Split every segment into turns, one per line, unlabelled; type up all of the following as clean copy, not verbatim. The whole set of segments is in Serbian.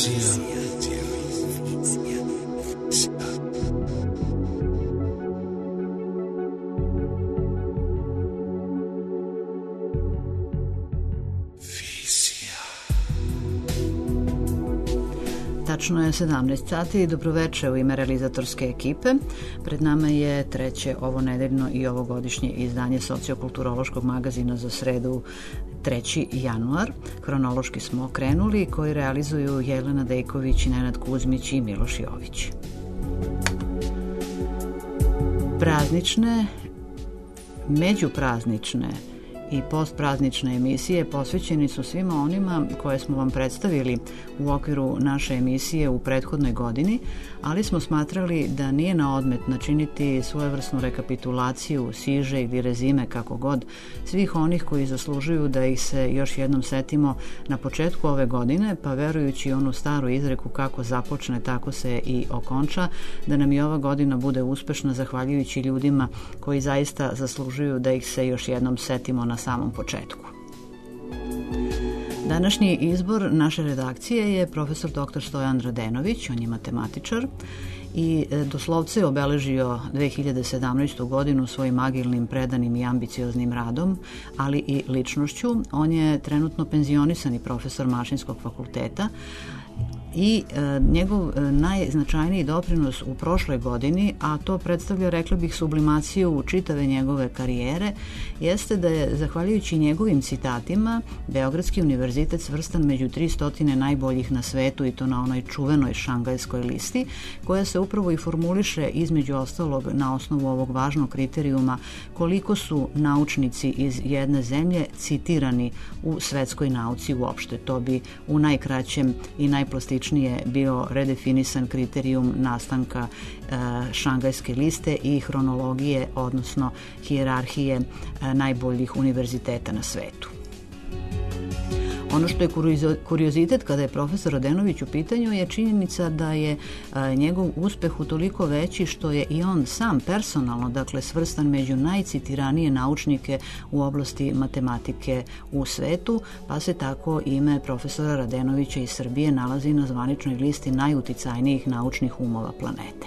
Tačno je 17 sati i dobroveče u ime realizatorske ekipe. Pred nama je treće ovonedeljno i ovogodišnje izdanje sociokulturološkog magazina za sredu 3. januar. Hronološki smo krenuli, koji realizuju Jelena Dejković, Nenad Kuzmić i Miloš Jović. Praznične, međupraznične i postpraznične emisije posvećeni su svima onima koje smo vam predstavili u okviru naše emisije u prethodnoj godini, ali smo smatrali da nije na odmet načiniti svojevrsnu rekapitulaciju, siže ili rezime, kako god, svih onih koji zaslužuju da ih se još jednom setimo na početku ove godine, pa verujući onu staru izreku kako započne, tako se i okonča, da nam i ova godina bude uspešna zahvaljujući ljudima koji zaista zaslužuju da ih se još jednom setimo na samom početku. Današnji izbor naše redakcije je profesor dr. Stojan Radenović, on je matematičar i doslovce je obeležio 2017. godinu svojim agilnim, predanim i ambicioznim radom, ali i ličnošću. On je trenutno penzionisani profesor Mašinskog fakulteta i njegov najznačajniji doprinos u prošloj godini, a to predstavlja, rekla bih, sublimaciju čitave njegove karijere, jeste da je, zahvaljujući njegovim citatima, Beogradski univerzitet svrstan među 300 najboljih na svetu, i to na onoj čuvenoj šangajskoj listi, koja se upravo i formuliše između ostalog na osnovu ovog važnog kriterijuma koliko su naučnici iz jedne zemlje citirani u svetskoj nauci uopšte. To bi u najkraćem i najplastičnije bio redefinisan kriterijum nastanka šangajske liste i hronologije, odnosno hijerarhije najboljih univerziteta na svetu. Ono što je kuriozitet kada je profesor Radenović u pitanju je činjenica da je njegov uspeh utoliko veći što je i on sam personalno, dakle, svrstan među najcitiranije naučnike u oblasti matematike u svetu, pa se tako ime profesora Radenovića iz Srbije nalazi na zvaničnoj listi najuticajnijih naučnih umova planete.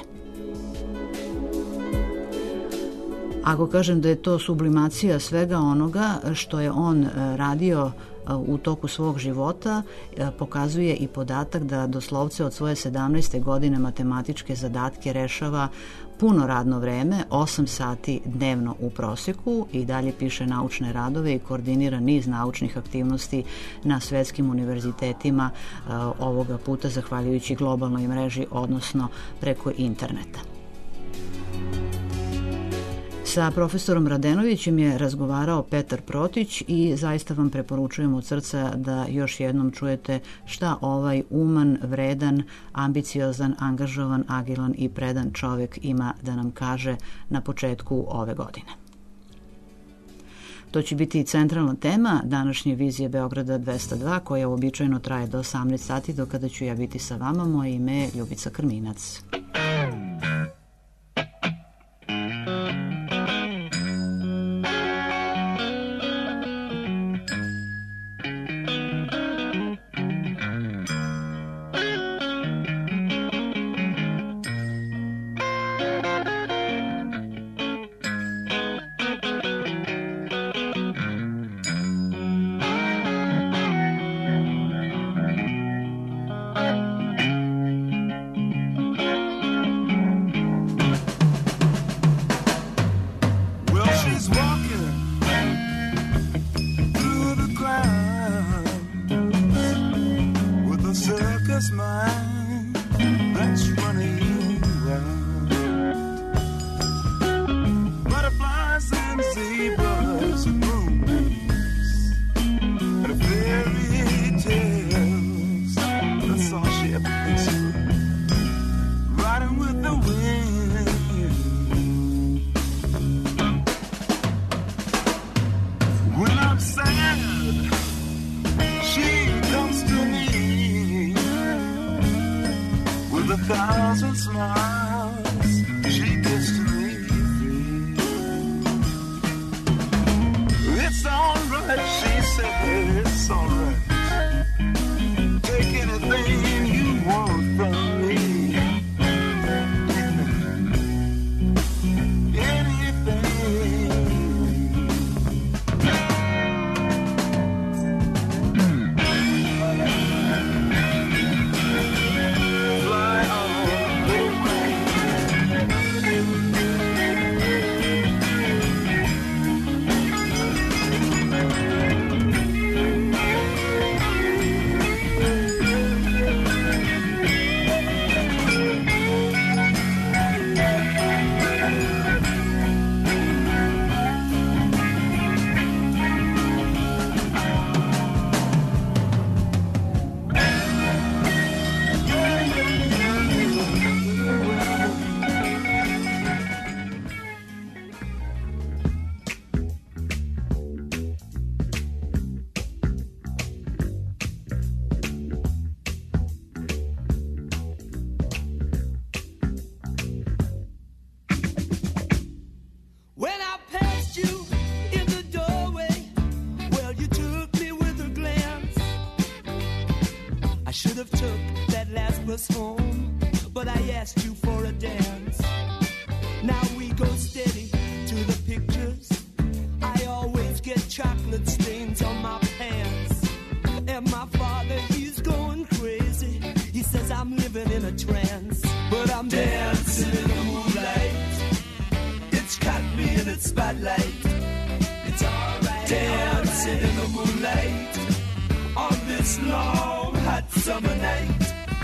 Ako kažem da je to sublimacija svega onoga što je on radio u toku svog života, pokazuje i podatak da doslovce od svoje 17. godine matematičke zadatke rešava puno radno vreme, 8 sati dnevno u proseku, i dalje piše naučne radove i koordinira niz naučnih aktivnosti na svetskim univerzitetima, ovoga puta zahvaljujući globalnoj mreži, odnosno preko interneta. Sa profesorom Radenovićem je razgovarao Petar Protić i zaista vam preporučujem od srca da još jednom čujete šta ovaj uman, vredan, ambiciozan, angažovan, agilan i predan čovjek ima da nam kaže na početku ove godine. To će biti centralna tema današnje vizije Beograda 202, koja uobičajeno traje do 18 sati, do kada ću ja biti sa vama. Moje ime je Ljubica Krminac.
Thousand smiles she gives to me. It's alright, she said, it's alright. Take anything you should have took that last bus home, but I asked you for a dance. Now we go steady to the pictures. I always get chocolate stains on my pants. And my father, he's going crazy. He says I'm living in a trance, but I'm dancing in the moonlight. It's caught me in its spotlight. It's alright. Dancing in the moonlight on this long hot summer night.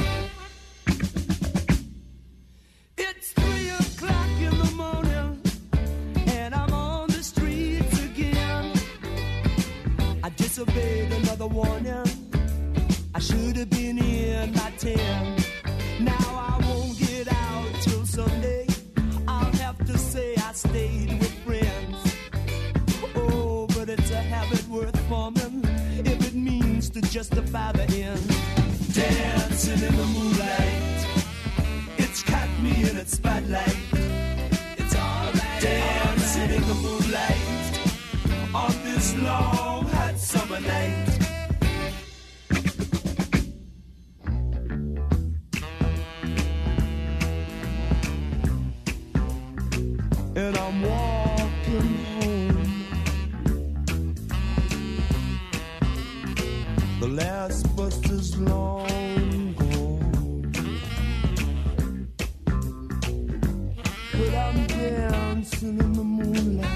It's 3 o'clock in the morning and I'm on the streets again. I disobeyed another warning. I should have been in by 10. Now I won't get out till Sunday. I'll have to say I stayed with friends. Oh, but it's a habit worth forming if it means to justify the end. Dancing in the moonlight, it's caught me in its spotlight. It's alright. Dancing in the moonlight on this long hot summer night. And I'm walking home. The last bus is long gone, but I'm dancing in the moonlight.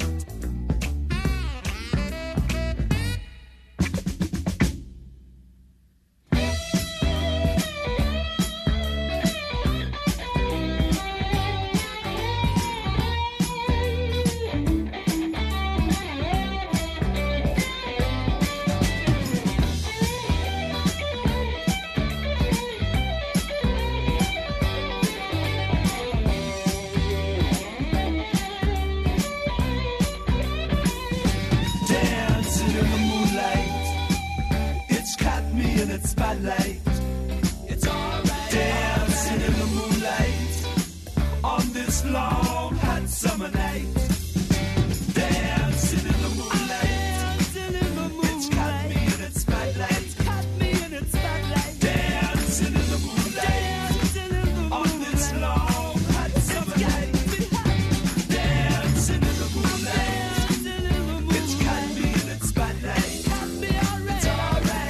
Spotlight. It's alright. Dancing in the moonlight on this long hot summer night. Dancing in the moonlight. Dancing in the moonlight. It's caught me in its spotlight. It's caught me in its spotlight. Dancing in the moonlight. Dancing in the moonlight on this long hot summer night. Dancing in the moonlight. It's caught me in its spotlight. It's alright.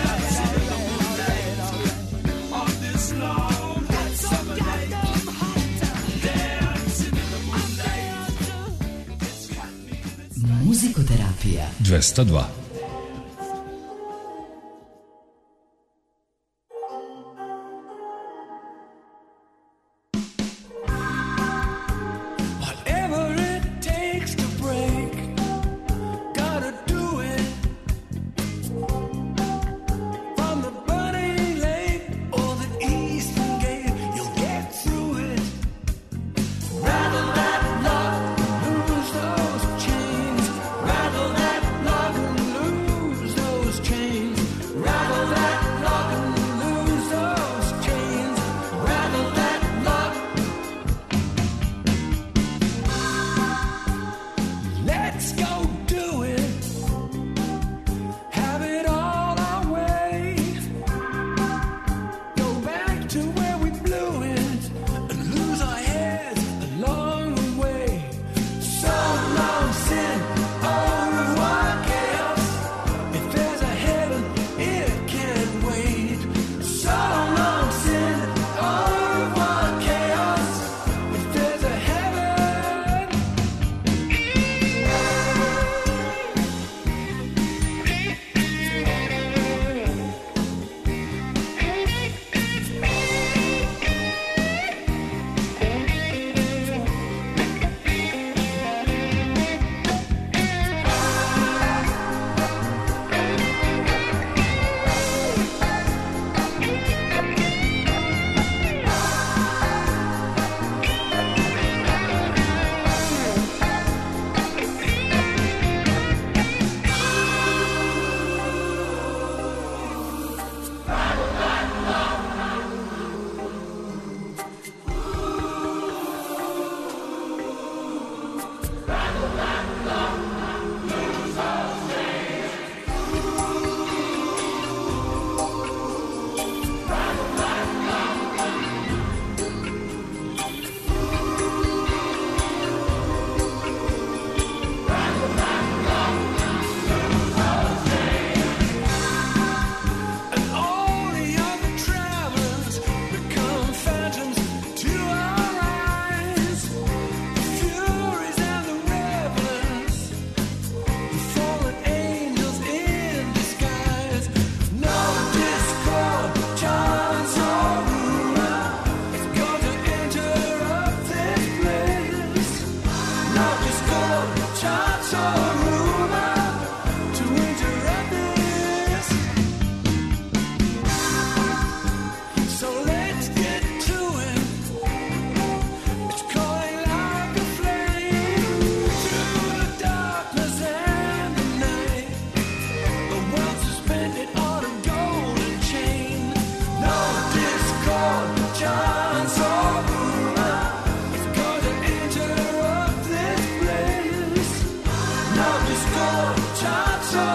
Muzikoterapija 202.
Rattle that love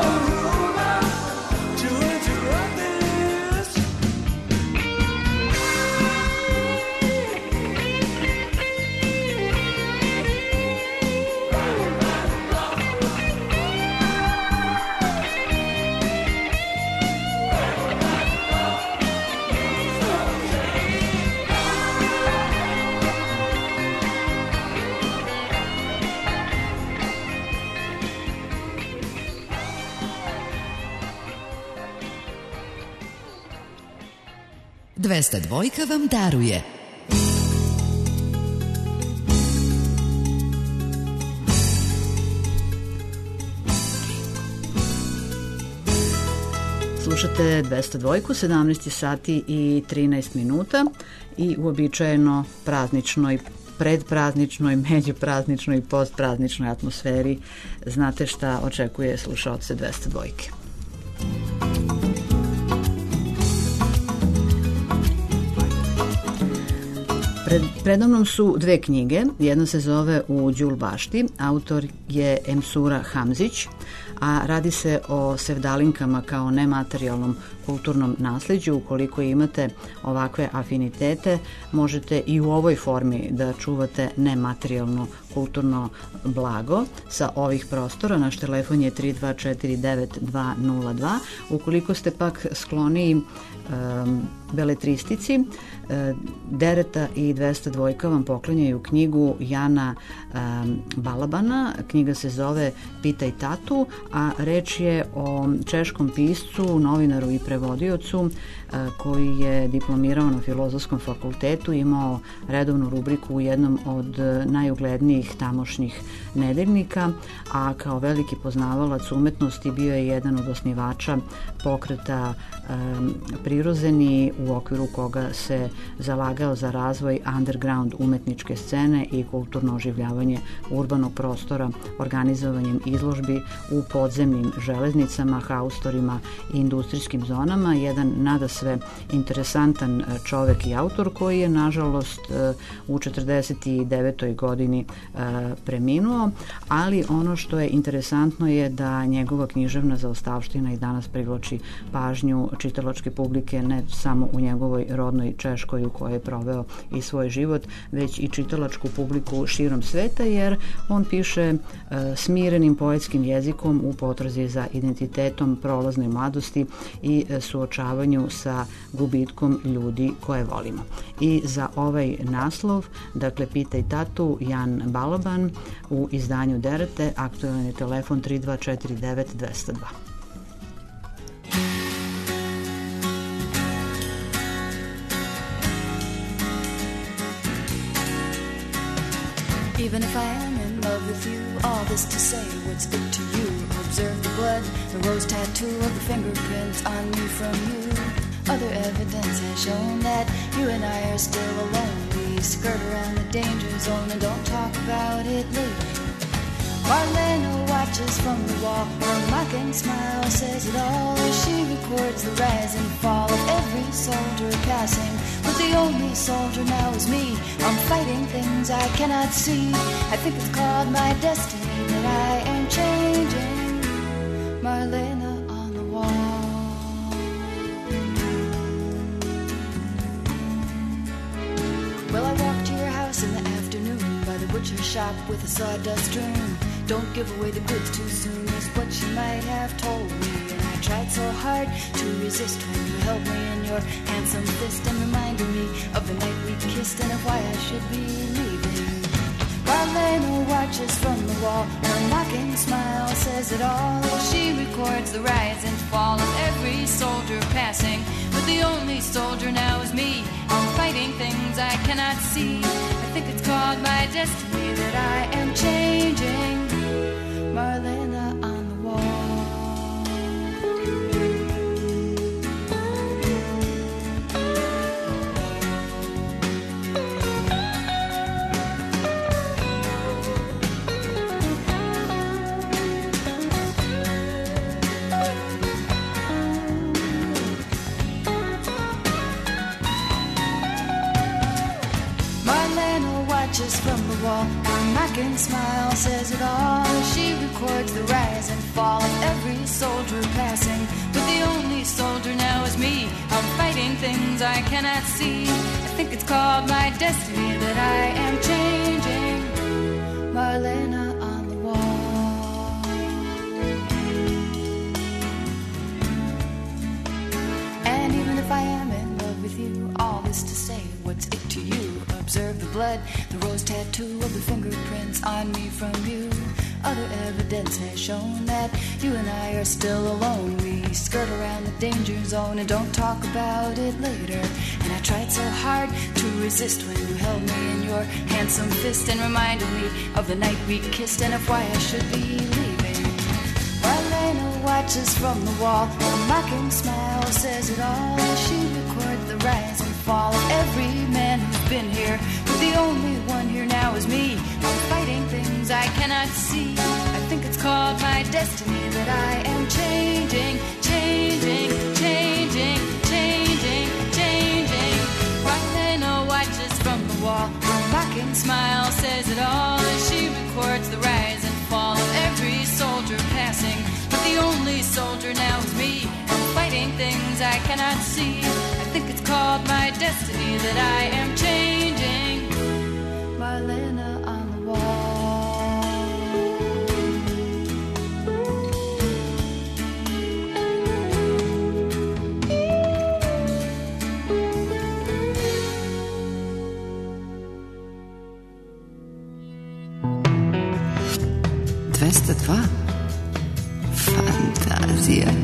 202 vam daruje.
Slušate 202, 17 sati i 13 minuta i uobičajeno prazničnoj, predprazničnoj, međuprazničnoj i postprazničnoj atmosferi znate šta očekuje slušaoce 202. Predamnom su dve knjige, jedna se zove U Đul bašti, autor je Emsura Hamzić, a radi se o sevdalinkama kao nematerijalnom kulturnom nasleđu. Ukoliko imate ovakve afinitete, možete i u ovoj formi da čuvate nematerijalno kulturno blago sa ovih prostora. Naš telefon je 3249-202. Ukoliko ste pak skloniji beletristici, Dereta i 202 vam poklanjaju knjigu Jana Balabana. Knjiga se zove Pitaj tatu, a reč je o češkom piscu, novinaru i prevodiocu koji je diplomirao na Filozofskom fakultetu, imao redovnu rubriku u jednom od najuglednijih tamošnjih nedeljnika, a kao veliki poznavalac umetnosti bio je jedan od osnivača pokreta Prirozeni, u okviru koga se zalagao za razvoj underground umetničke scene i kulturno oživljavanje urbanog prostora organizovanjem izložbi u podzemnim železnicama, haustorima i industrijskim zonama. Jedan nadasve interesantan čovek i autor koji je nažalost u 49. godini preminuo, ali ono što je interesantno je da njegova književna zaostavština i danas privlači pažnju čitalačke publike ne samo u njegovoj rodnoj Češkoj u kojoj je proveo i svoj život, već i čitalačku publiku širom sveta, jer on piše smirenim poetskim jezikom u potrazi za identitetom prolazne mladosti i suočavanju sa gubitkom ljudi koje volimo. I za ovaj naslov, dakle Pitaj tatu, Jan Balaban u izdanju Derete, aktualan je telefon 3249-202.
Even if I am in love with you, all this to say, what's it to you? Observe the blood, the rose tattoo of the fingerprints on me from you. Other evidence has shown that you and I are still alone. We skirt around the danger zone and don't talk about it later. Marlena watches from the wall, her mocking smile says it all. She records the rise and fall of every soldier passing, but the only soldier now is me. I'm fighting things I cannot see. I think it's called my destiny that I am changing. Marlena on the wall. Well, I walked to your house in the afternoon by the butcher shop with a sawdust strewn. Don't give away the goods too soon is what she might have told me. And I tried so hard to resist when you held me in your handsome fist and reminded me of the night we kissed and of why I should be leaving. Marlena watches from the wall, her mocking smile says it all. She records the rise and fall of every soldier passing, but the only soldier now is me. I'm fighting things I cannot see. I think it's called my destiny that I am changing. Marlena on the wall. Marlena watches from the wall, her mocking smile says it all. She records the rise and fall of every soldier passing, but the only soldier now is me. I'm fighting things I cannot see. I think it's called my destiny that I am changing. Marlena on the wall. And even if I am in love with you, all this to say, what's it to you? Observe the blood, the rose tattoo of the fingerprints on me from you. Other evidence has shown that you and I are still alone. We skirt around the danger zone and don't talk about it later. And I tried so hard to resist when you held me in your handsome fist and reminded me of the night we kissed and of why I should be leaving. Marlena watches from the wall, a mocking smile says it all. She records the rise and fall of every man who's been here, but the only one here now is me. I'm fighting things I cannot see. I think it's called my destiny that I am changing, changing, changing, changing, changing. Marlena watches from the wall, her mocking smile says it all as she records the rise and fall of every soldier passing, but the only soldier now is me. I'm fighting things I cannot see. I think it's called my destiny that I am changing. Marlena on the wall.
Fantazija.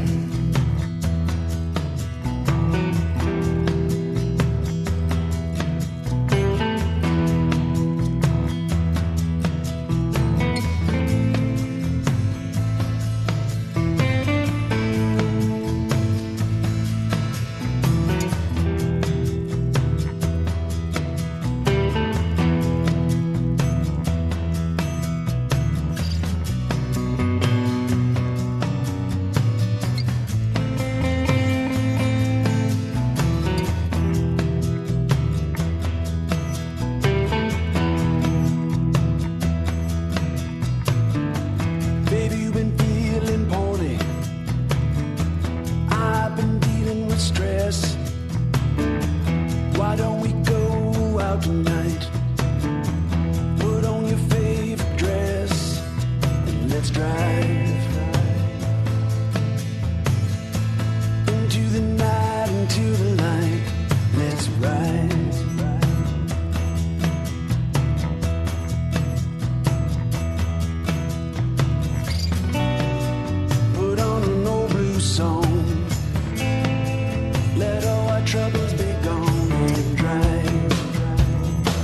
Troubles be gone and drive.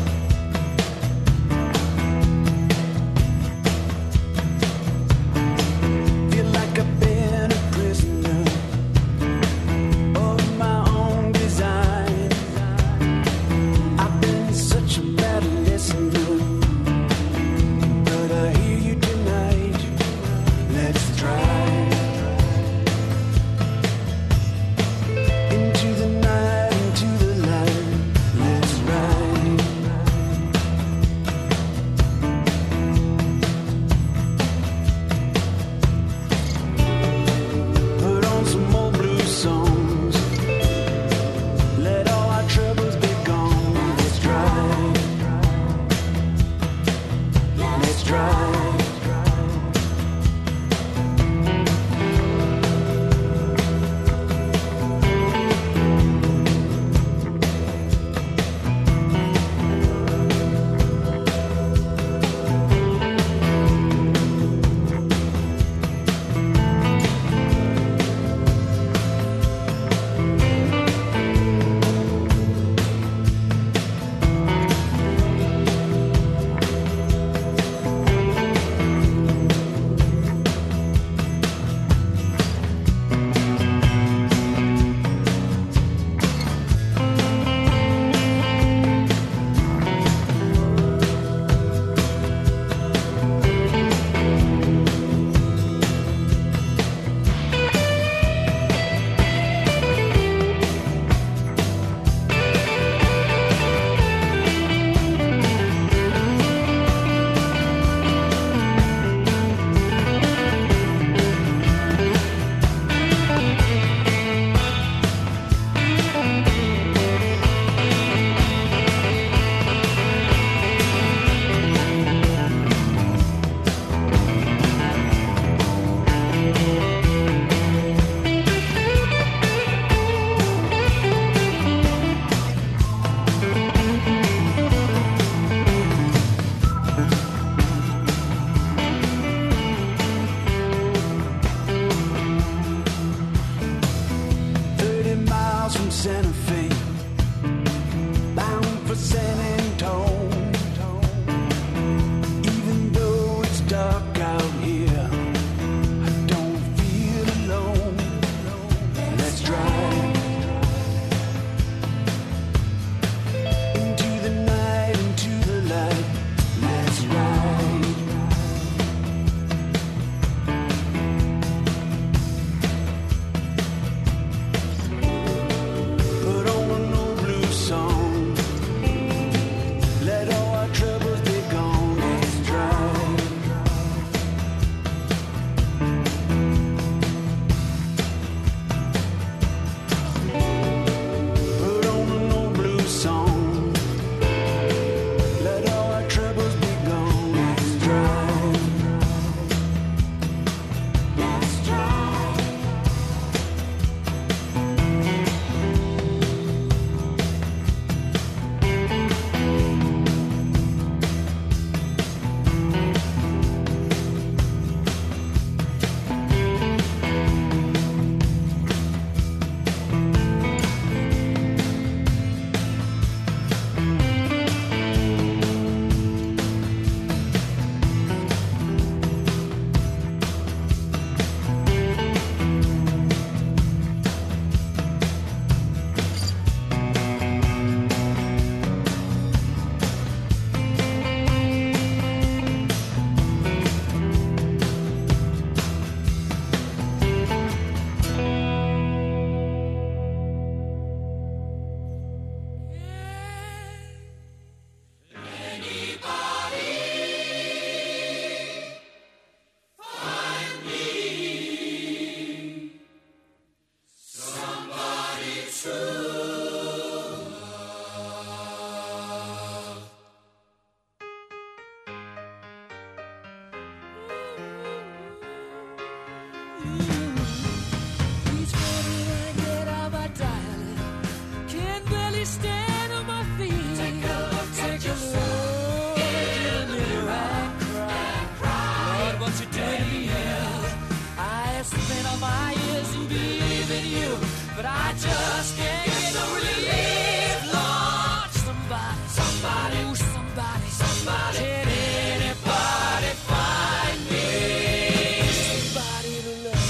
miles from Santa Fe, bound for San Antone. Even though it's dark out here, I don't feel alone. Let's drive into the night, into the light. Let's ride. Put on an old blues song. Let all our troubles be gone. Let's drive. Put on an old blues song. Let all our troubles be gone. Let's drive. Let's drive. Each morning I get out my diary, can't barely stand on my feet. Take a look at yourself in the mirror and cry. Lord, what you doing to me? I have spent all my years in believing you, but I just can't get no relief. Lord, somebody, ooh, somebody, can anybody find me? Somebody to love.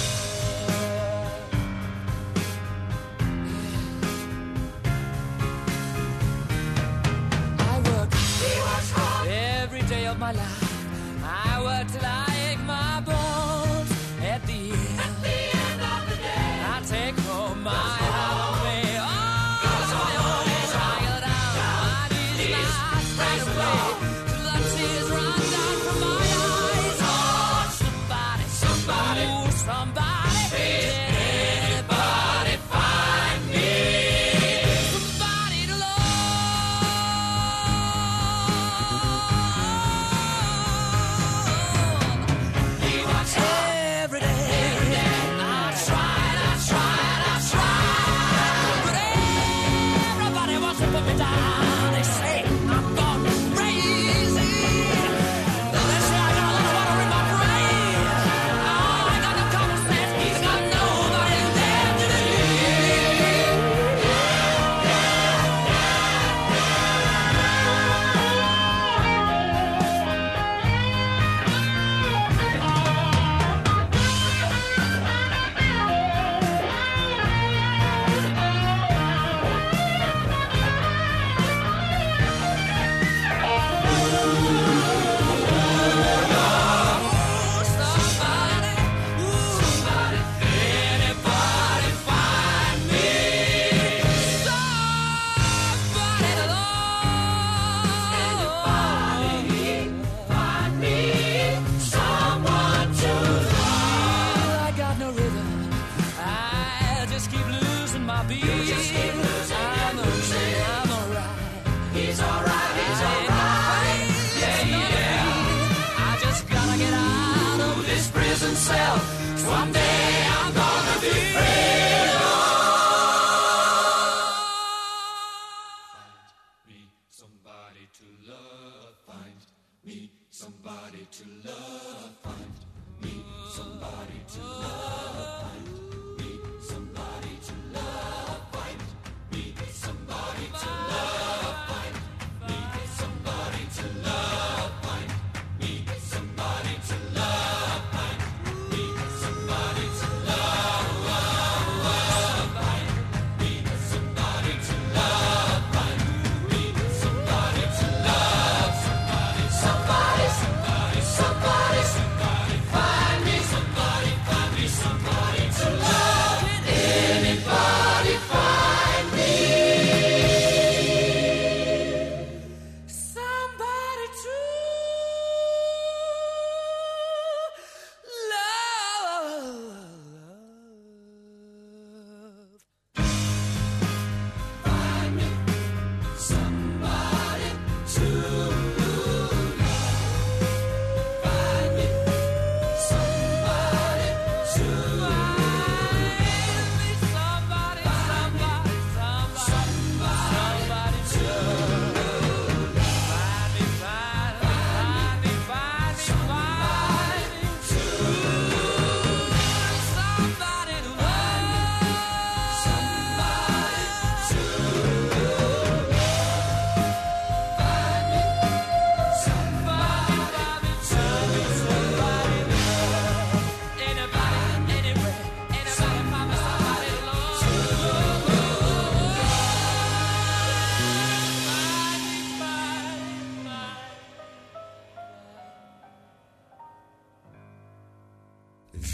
I work every day of my life. I work till I ache my bones. At the end of the day, I take home my holiday. Oh, I go down my knees, right away, till the tears run down from my eyes. Oh, somebody, ooh, somebody, can anybody find me? Somebody to love. He walks every day. I tried.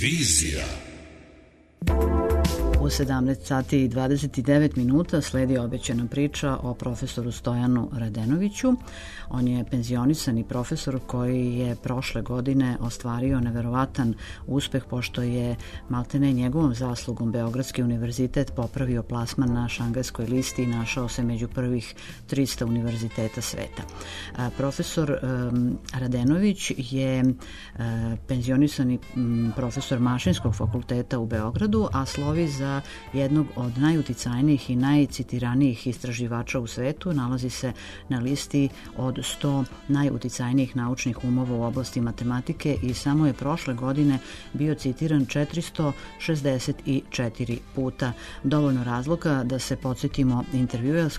Vizija.
U 17 sati i 29 minuta sledi obećana priča o profesoru Stojanu Radenoviću. On je penzionisani profesor koji je prošle godine ostvario neverovatan uspeh pošto je maltene njegovom zaslugom Beogradski univerzitet popravio plasman na Šangajskoj listi i našao se među prvih 300 univerziteta sveta. Profesor Radenović je penzionisani profesor Mašinskog fakulteta u Beogradu, a slovi za jednog od najuticajnijih i najcitiranijih istraživača u svetu. Nalazi se na listi od 100 najuticajnijih naučnih umova u oblasti matematike i samo je prošle godine bio citiran 464 puta. Dovoljno razloga da se podsjetimo intervjua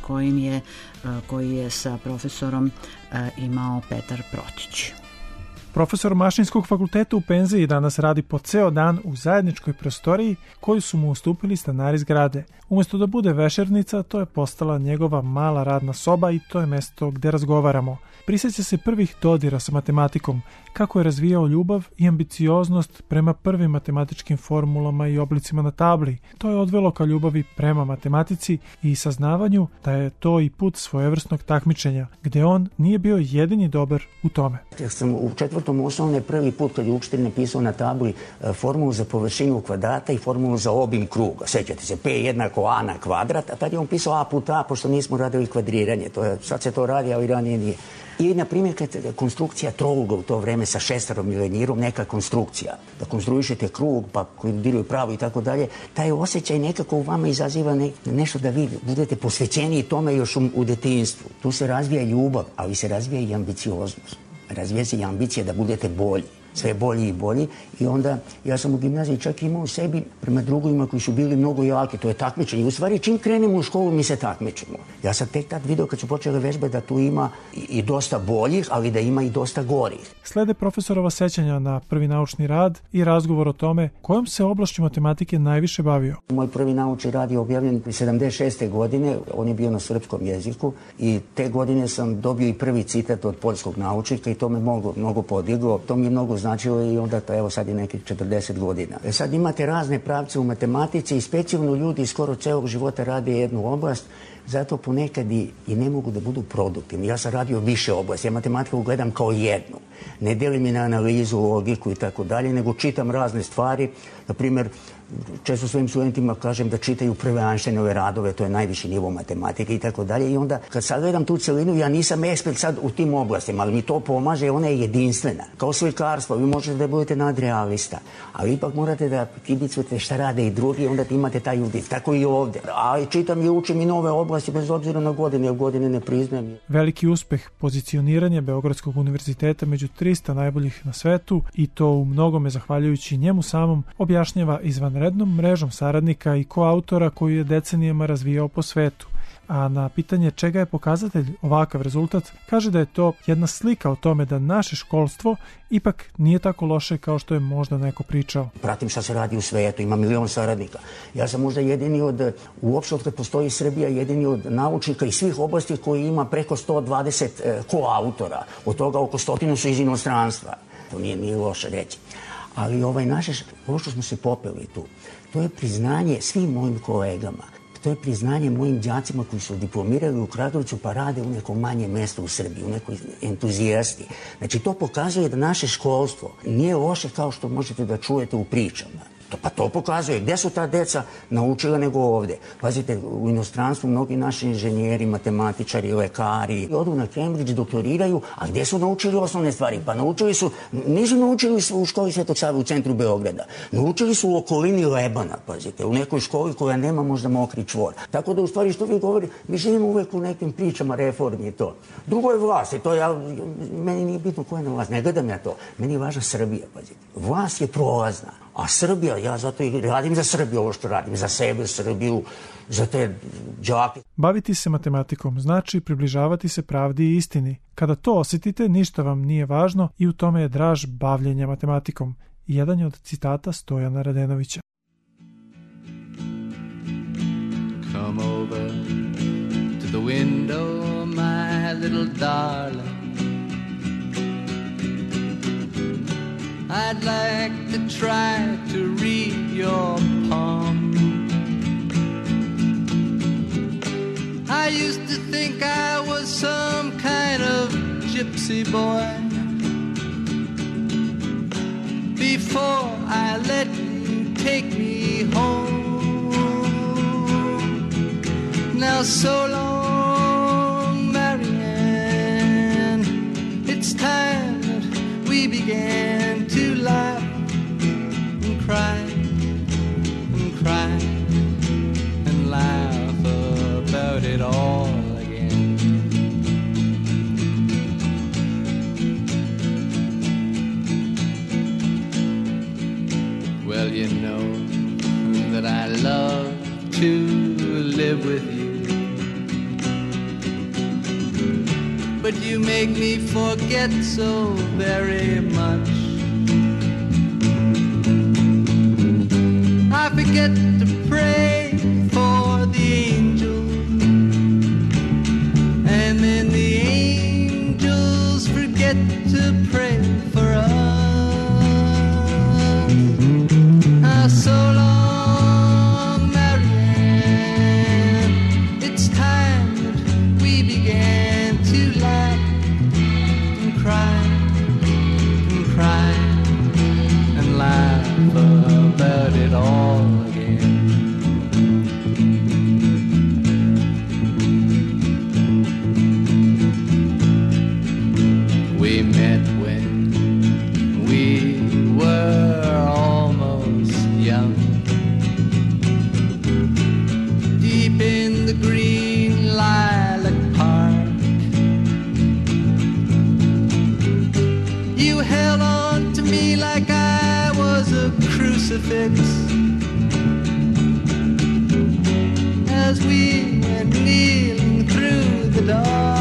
koji je sa profesorom imao Petar Protić.
Profesor Mašinskog fakulteta u penziji danas radi po ceo dan u zajedničkoj prostoriji koju su mu ustupili stanari zgrade. Umesto da bude vešernica, to je postala njegova mala radna soba i to je mesto gde razgovaramo. Prisjeća se prvih dodira sa matematikom, kako je razvijao ljubav i ambicioznost prema prvim matematičkim formulama i oblicima na tabli. To je odvelo ka ljubavi prema matematici i saznavanju da je to i put svojevrsnog takmičenja, gde on nije bio jedini dobar u tome.
Ja sam u 4. osnovne prvi put kad je učitelj napisao na tabli formulu za površinu kvadrata i formulu za obim kruga. Sećate se, P jednako A na kvadrat, a tad je on pisao A put A, pošto nismo radili kvadriranje. Sad se to radi, ali ranije nije. I, na primjer, konstrukcija trouga u to vreme sa šestarom i lenjirom, neka konstrukcija, da konstruišete krug, pa koji diraju pravo i tako dalje, taj osjećaj nekako u vama izaziva nešto da vi budete posvećeni tome još u detinjstvu. Tu se razvija ljubav, ali se razvija i ambicioznost. Razvija se i ambicija da budete bolji. Sve bolji i bolji i onda ja sam u gimnaziji čak imao u sebi prema drugovima koji su bili mnogo jaki, to je takmičenje. U stvari čim krenemo u školu mi se takmičimo. Ja sam tek tad video kad su počele vežbe da tu ima i dosta boljih, ali da ima i dosta gorih.
Slede profesorova sećanja na prvi naučni rad i razgovor o tome kojom se oblašću matematike najviše bavio.
Moj prvi naučni rad je objavljen 76. godine, on je bio na srpskom jeziku i te godine sam dobio i prvi citat od poljskog naučnika i to me mnogo podiglo, to mi je mnogo značilo i onda to evo sad je nekih 40 godina. Sad imate razne pravce u matematici i specijalno ljudi skoro celog života rade jednu oblast, zato ponekad i ne mogu da budu produktivni. Ja sam radio više oblasti, ja matematiku gledam kao jednu. Ne delim je na analizu, logiku i tako dalje, nego čitam razne stvari. Na primjer, često svojim studentima kažem da čitaju prve Einsteinove radove, to je najviši nivo matematike i tako dalje. I onda kad sad gledam tu celinu, ja nisam ekspert sad u tim oblastima, ali mi to pomaže, ona je jedinstvena. Kao slikarstvo, vi možete da budete nadrealista, ali ipak morate da kibicujete šta rade i drugi, onda imate taj udiv. Tako i ovde. A čitam i učim i nove oblasti bez obzira na godine, jer godine ne priznajem.
Veliki uspeh pozicioniranje Beogradskog univerziteta među 300 najboljih na svetu i to u mnogome zahvaljujući njemu samom objašnjava izvanrednom mrežom saradnika i koautora koju je decenijama razvijao po svetu. A na pitanje čega je pokazatelj ovakav rezultat, kaže da je to jedna slika o tome da naše školstvo ipak nije tako loše kao što je možda neko pričao.
Pratim šta se radi u svetu, ima milion saradnika. Ja sam možda jedini uopšte od kad postoji Srbija, jedini od naučnika iz svih oblasti koji ima preko 120 koautora. Od toga oko 100 su iz inostranstva. To nije loše reći. Ali ovo što smo se popeli tu, to je priznanje svim mojim kolegama. To je priznanje mojim đacima koji su diplomirali u Kragujevcu pa rade u nekom manjem mestu u Srbiji, u nekoj entuzijasti. Znači, to pokazuje da naše školstvo nije loše kao što možete da čujete u pričama. Pa to pokazuje. Gde su ta deca naučila nego ovde? Pazite, u inostranstvu mnogi naši inženjeri, matematičari, lekari odu na Cambridge, doktoriraju, a gde su naučili osnovne stvari? Pa nisu naučili u školi Svetog Save u centru Beograda. Naučili su u okolini Lebana, pazite, u nekoj školi koja nema možda mokri čvor. Tako da u stvari što vi govorite, mi živimo uvek u nekim pričama reformi i to. Drugo je vlast i to meni nije bitno ko je na vlast, ne gledam ja to. Meni je važna Srbija, pazite. Vlast je prolazna. A Srbija, ja zato i radim za Srbiju ovo što radim, za sebe, Srbiju, za te đake.
Baviti se matematikom znači približavati se pravdi i istini. Kada to osjetite, ništa vam nije važno i u tome je draž bavljenja matematikom. Jedan je od citata Stojana Radenovića.
Come over to the window, my little darling. I'd like to try to gypsy boy. Before I let you take me home. Now so long, Marianne. It's time that we began to laugh and cry and cry and laugh about it all again. Well, you know that I love to live with you, but you make me forget so very much. I forget to pray for the angels, and then the angels forget to pray for us. So long, Marianne. It's time that we began to laugh and cry and cry and laugh about it all again. We met when we were almost young, deep in the green lilac park. You held on to me like I was a crucifix as we went kneeling through the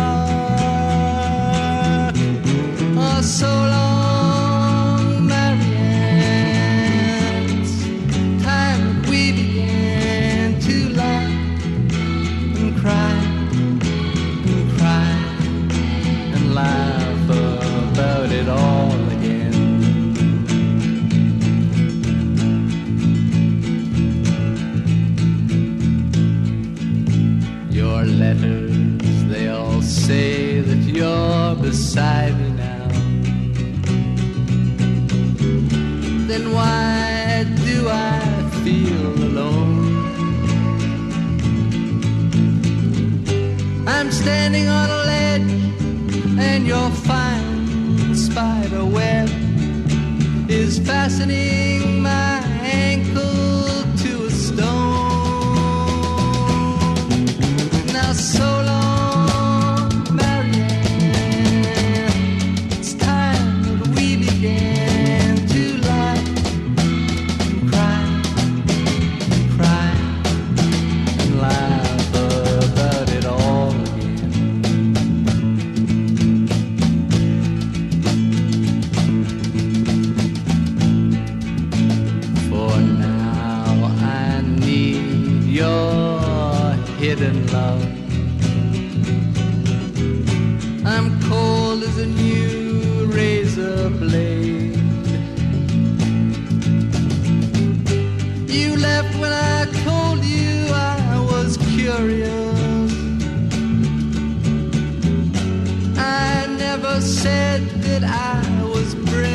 dark. Oh, so long, Marianne. It's time that we began to laugh and cry and laugh about it all again. Your letters, they all say that you're beside me now. Then why do I feel alone? I'm standing on a ledge and your fine spider web is fastening my ankle to a stone. Now so long, Marianne. It's time that we began to laugh and cry and laugh about it all again. For now I need your hidden love. I'm cold as a new razor blade. You left when I told you I was curious. I never said that I was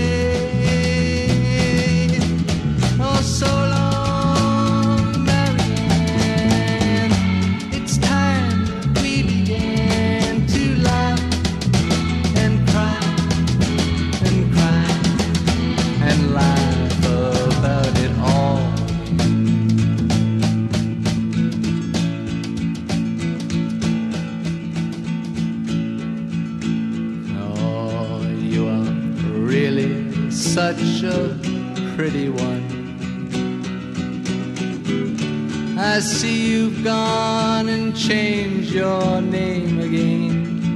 brave. Oh, so long, Marianne. It's time that we began to laugh and cry and laugh about it all. Oh, you are really such a pretty one. I see you've gone and changed your name again.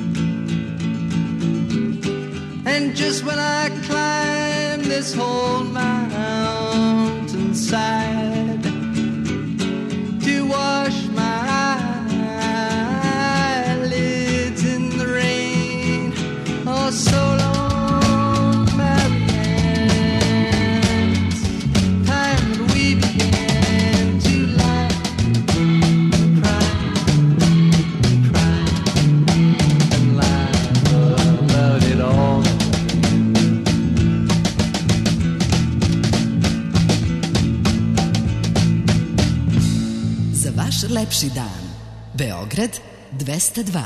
And just when I climb this whole mountainside to wash my eyelids in the rain, oh, so long, Marianne. It's time that we began to laugh and cry and laugh about it.
za vaš lepši dan. Beograd 202.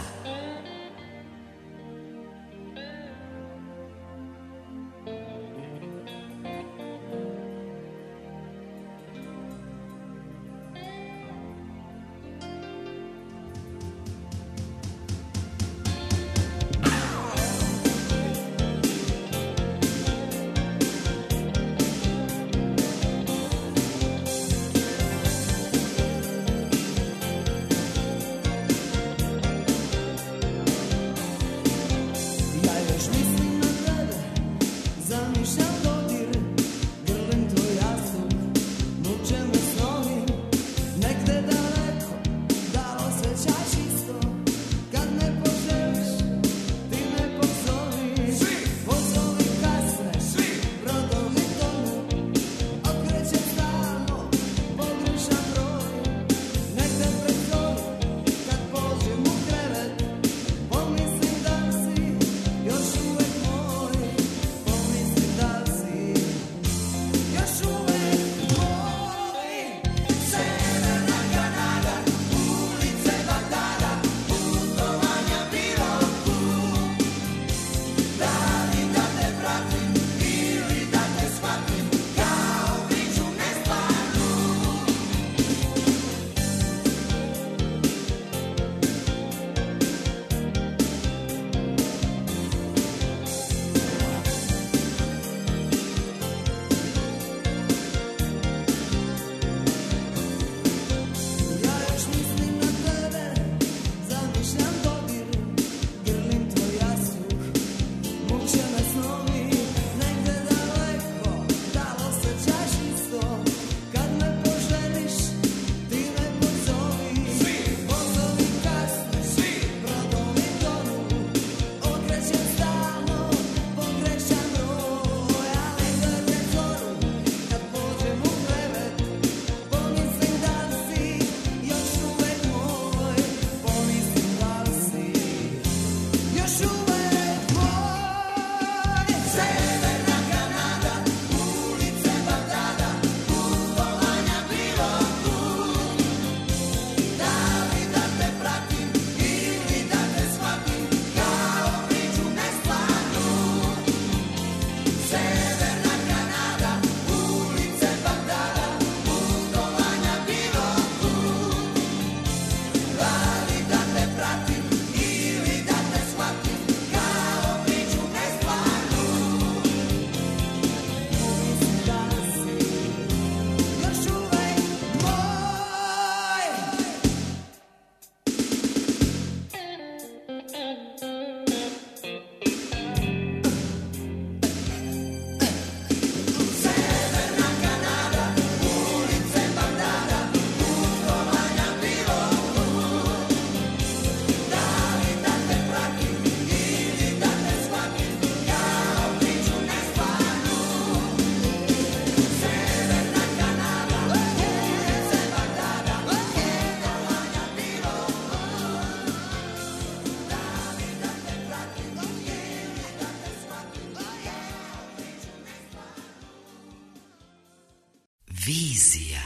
Vizija.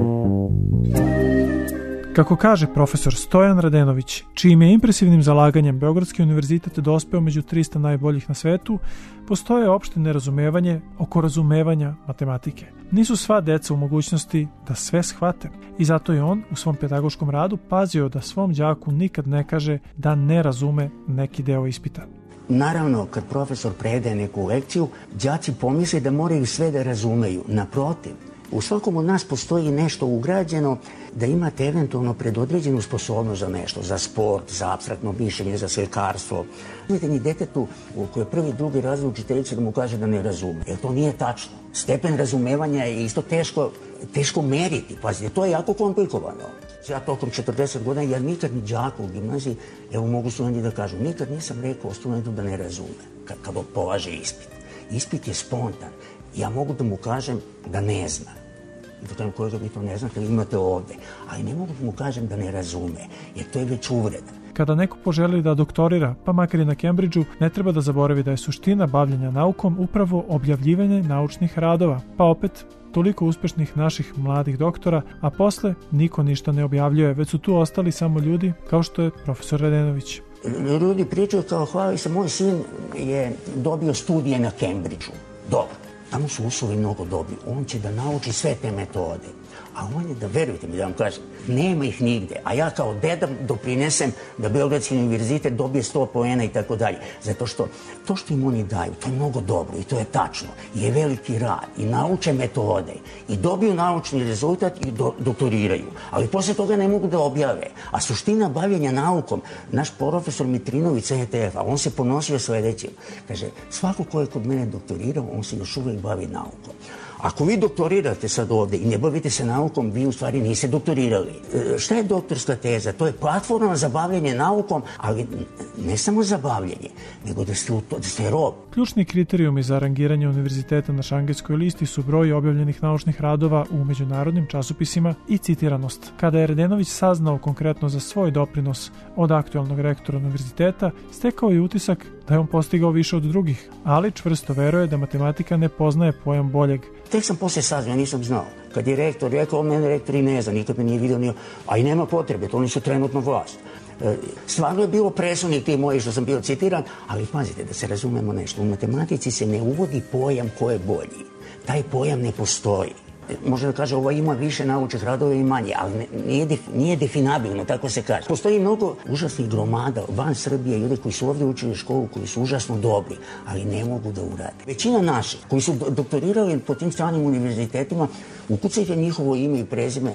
Kako kaže profesor Stojan Radenović, čijim je impresivnim zalaganjem Beogradski univerzitet dospeo među 300 najboljih na svetu, postoje opšte nerazumevanje oko razumevanja matematike. Nisu sva deca u mogućnosti da sve shvate i zato je on u svom pedagoškom radu pazio da svom đaku nikad ne kaže da ne razume neki deo ispita.
Naravno, kad profesor predaje neku lekciju, đaci pomisle da moraju sve da razumeju. Naprotiv, u svakom od nas postoji nešto ugrađeno da imate eventualno predodređenu sposobnost za nešto, za sport, za apstraktno mišljenje, za slikarstvo. Nemojte ni detetu u koje prvi, drugi razred učiteljice da mu kaže da ne razume, jer to nije tačno. Stepen razumevanja je isto teško meriti. Pazite, to je jako komplikovano. Ja tokom 40 godina, ja nikad ni đaku u gimnaziji, evo mogu studenti da kažu, nikad nisam rekao studentu da ne razume kad polaže ispit. Ispit je spontan. Ja mogu da mu kažem da ne zna. I da kažem kolega vi to ne znate, imate ovde. Ali ne mogu da mu kažem da ne razume, jer to je već uvreda.
Kada neko poželi da doktorira, pa makar i na Cambridgeu, ne treba da zaboravi da je suština bavljenja naukom upravo objavljivanje naučnih radova. Pa opet, toliko uspešnih naših mladih doktora, a posle niko ništa ne objavljuje, već su tu ostali samo ljudi kao što je profesor Radenović.
Ljudi pričaju kao hvali se, moj sin je dobio studije na Cambridgeu. Dobro, tamo su uslovi mnogo dobri. On će da nauči sve te metode. A on je, da verujte mi da vam kažem, nema ih nigde. A ja kao deda doprinesem da Beogradski univerzitet dobije 100 poena i tako dalje. Zato što to što im oni daju, to je mnogo dobro i to je tačno. Je veliki rad i nauče metode i dobiju naučni rezultat i doktoriraju. Ali posle toga ne mogu da objave. A suština bavljenja naukom, naš profesor Mitrinović sa ETF-a, on se ponosio sledećim. Kaže, svako ko je kod mene doktorirao, on se još uvek bavi naukom. Ako vi doktorirate sad ovde i ne bavite se naukom, vi u stvari niste doktorirali. Šta je doktorska teza? To je platforma za bavljenje naukom, ali ne samo za bavljenje, nego da ste rob.
Ključni kriterijumi za rangiranje univerziteta na Šangajskoj listi su broj objavljenih naučnih radova u međunarodnim časopisima i citiranost. Kada je Radenović saznao konkretno za svoj doprinos od aktualnog rektora univerziteta, stekao je utisak da je on postigao više od drugih, ali čvrsto veruje da matematika ne poznaje pojam boljeg.
Tek sam posle saznao, nisam znao. Kad je rektor rekao, mene rektor i ne zna, nikad me nije vidio, a i nema potrebe, to oni su trenutno vlast. Stvarno je bilo presudnik ti moji što sam bio citiran, ali pazite, da se razumemo nešto, u matematici se ne uvodi pojam ko je bolji. Taj pojam ne postoji. Može da kaže, ovo ima više naučnih radova i manje, ali nije definabilno, tako se kaže. Postoji mnogo užasnih gromada van Srbije, ljudi koji su ovdje učili školu, koji su užasno dobri, ali ne mogu da urade. Većina naših koji su doktorirali po tim stranim univerzitetima, ukucajte njihovo ime i prezime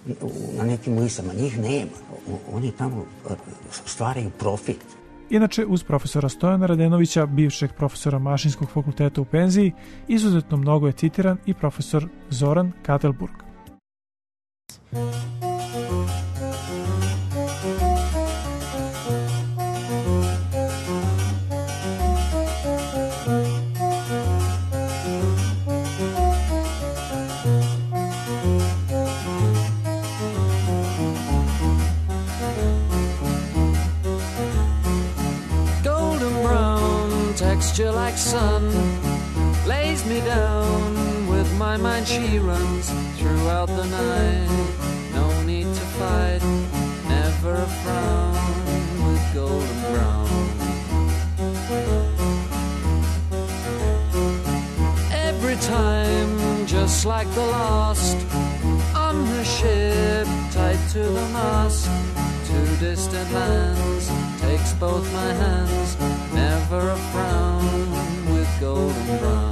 na nekim listama, njih nema. Oni tamo stvaraju profit.
Inače, uz profesora Stojana Radenovića, bivšeg profesora Mašinskog fakulteta u penziji, izuzetno mnogo je citiran i profesor Zoran Katelburg.
Texture like sun lays me down. With my mind she runs throughout the night. No need to fight, never a frown. With golden brown, every time just like the last. On the ship tied to the mast, to distant lands takes both my hands. Never a frown with golden brown.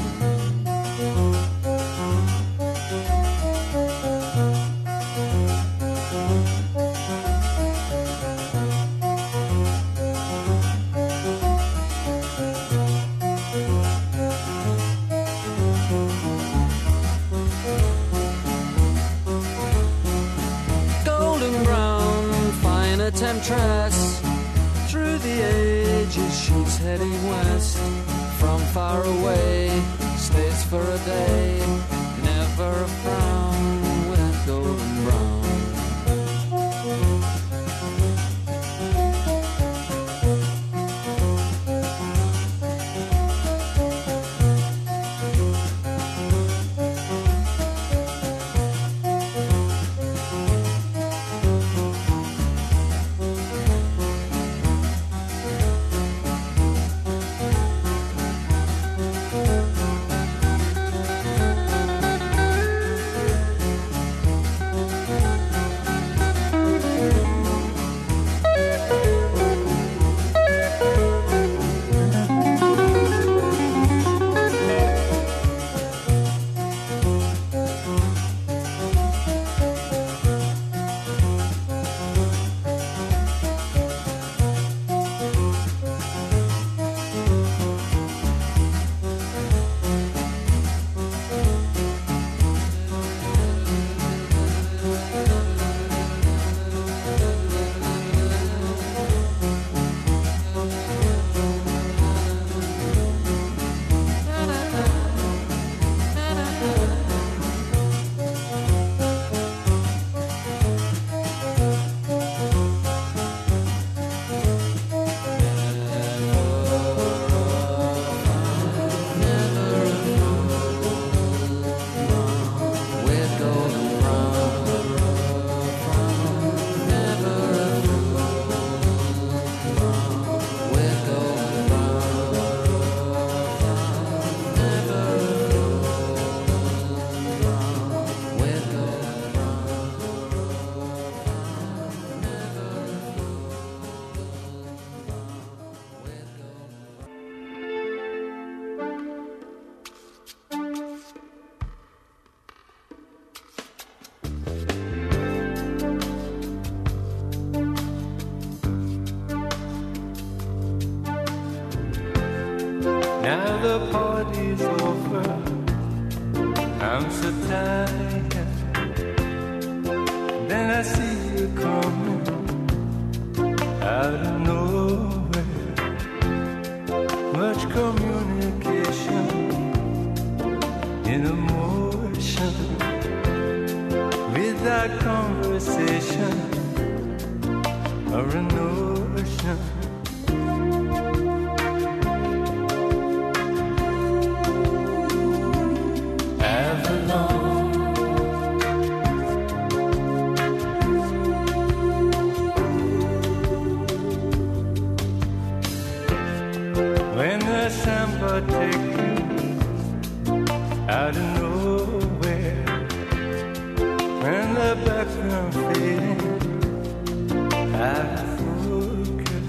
Golden brown, fine a temptress. Through the ages she's heading west. From far away, stays for a day. Never a frown with golden brown.
I'm so tired. Then I see you coming out of nowhere. Much communication in emotion, without conversation or a notion. When the samba take you out of nowhere, when the background fading out of focus,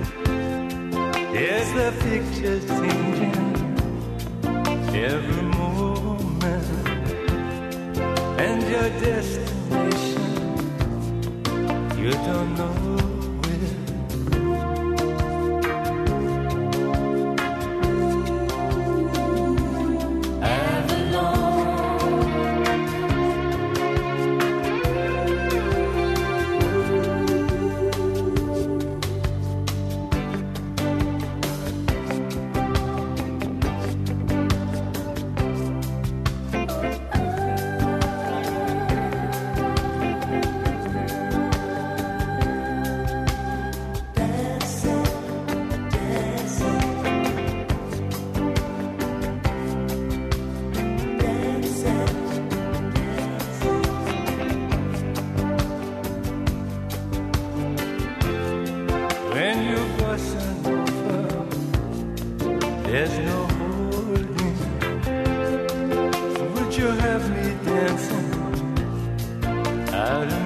yes, the picture's changing every moment, and your destination you don't know. There's no holding. Would you have me dancing out of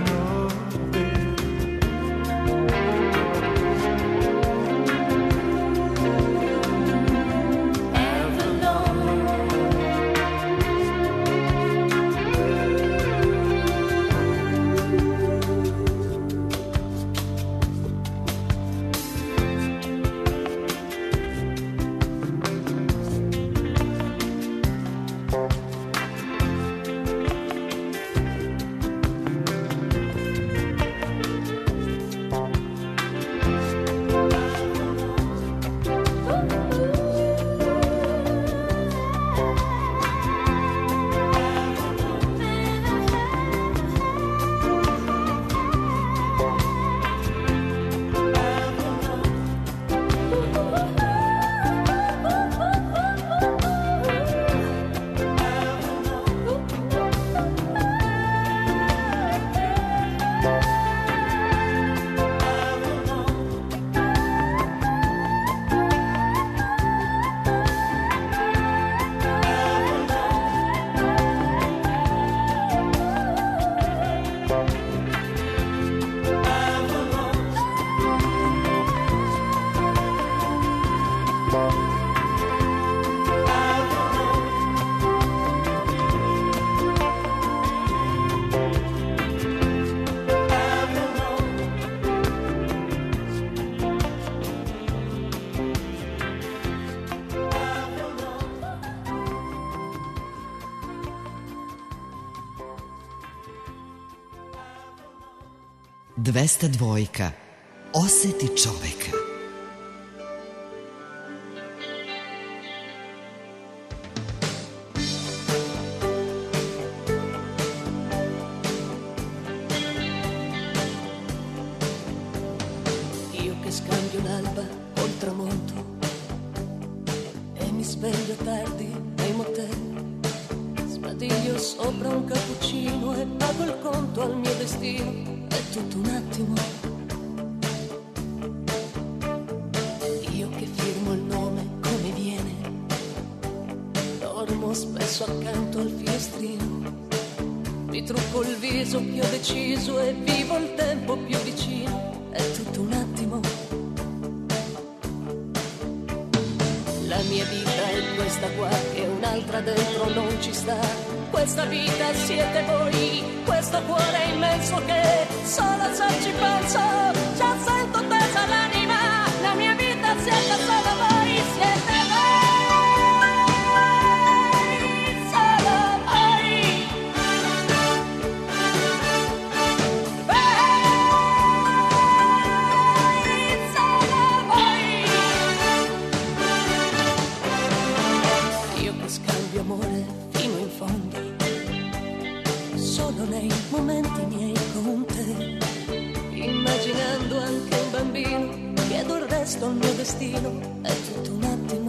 Dvesta dvojka. Oseti čoveka.
Io che scambio l'alba col tramonto e mi sveglio tardi nei motel, sbadiglio sopra un cappuccino e pago il conto al mio destino. È tutto un attimo. Io che firmo il nome come viene, dormo spesso accanto al finestrino, mi trucco il viso più deciso e vivo il tempo più vicino. È tutto un attimo. La mia vita è questa qua e un'altra dentro non ci sta. Questa vita siete voi, questo cuore immenso che solo se ci penso già sento tesa l'anima. La mia vita siete solo voi, siete voi, solo voi. questo il mio destino, è tutto un attimo.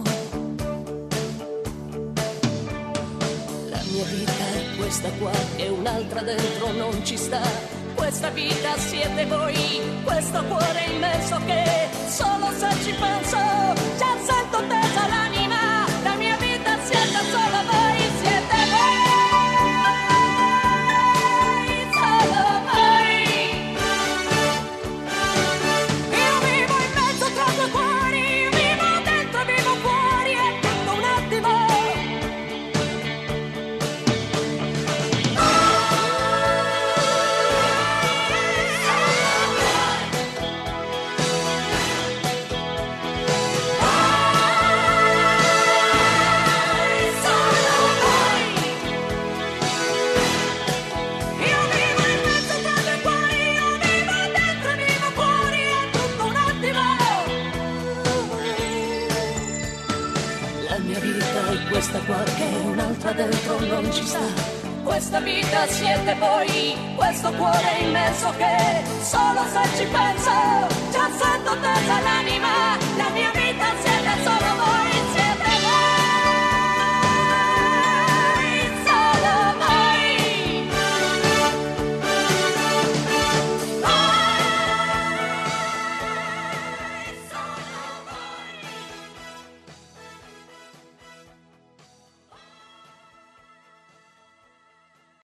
La mia vita è questa qua e un'altra dentro non ci sta. Questa vita siete voi, questo cuore immenso che solo se ci penso già sento tesa l'anima. La mia vita siete solo voi, siete voi. Questa qua che un'altra dentro non ci sta. Questa vita siete voi, questo cuore immenso che solo se ci penso già sento tesa l'anima. La mia vita siete